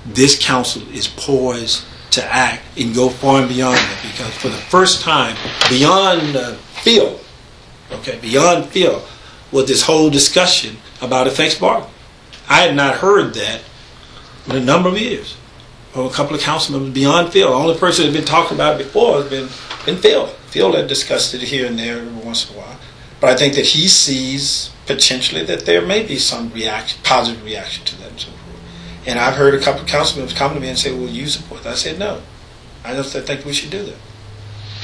this council is poised to act and go far and beyond that, because for the first time, beyond Phil, was this whole discussion about effects bargaining. I had not heard that in a number of years. From a couple of council members beyond Phil. The only person that had been talking about it before has been Phil. Phil had discussed it here and there every once in a while. But I think that he sees potentially that there may be some positive reaction to that and so forth. And I've heard a couple of council members come to me and say, well, you support that. I said, no. I don't think we should do that.